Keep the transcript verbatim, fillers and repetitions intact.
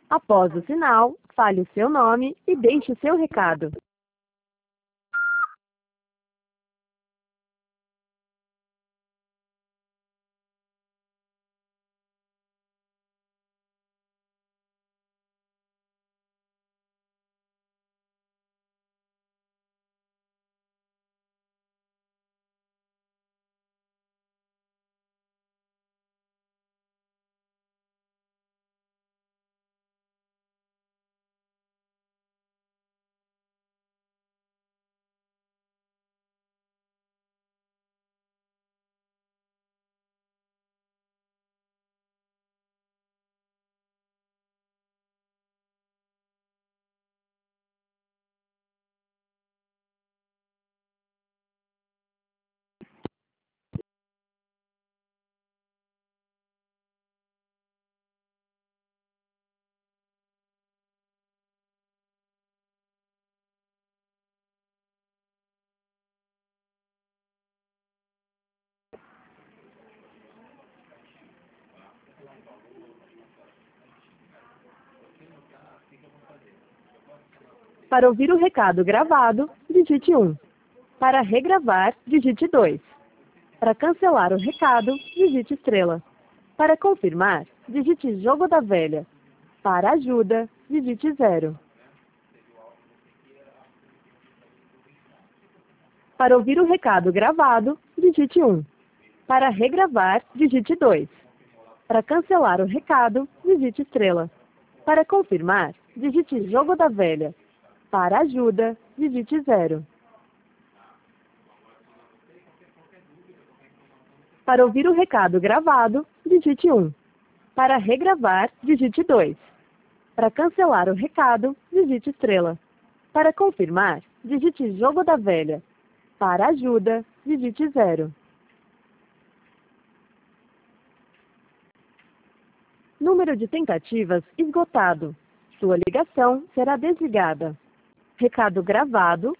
Após o sinal, fale o seu nome e deixe o seu recado. Para ouvir o recado gravado, digite um. Para regravar, digite dois. Para cancelar o recado, digite estrela. Para confirmar, digite jogo da velha. Para ajuda, digite zero. Para ouvir o recado gravado, digite um. Para regravar, digite dois. Para cancelar o recado, digite estrela. Para confirmar, digite jogo da velha. Para ajuda, digite zero. Para ouvir o recado gravado, digite um. Para regravar, digite dois. Para cancelar o recado, digite estrela. Para confirmar, digite jogo da velha. Para ajuda, digite zero. Número de tentativas esgotado. Sua ligação será desligada. Recado gravado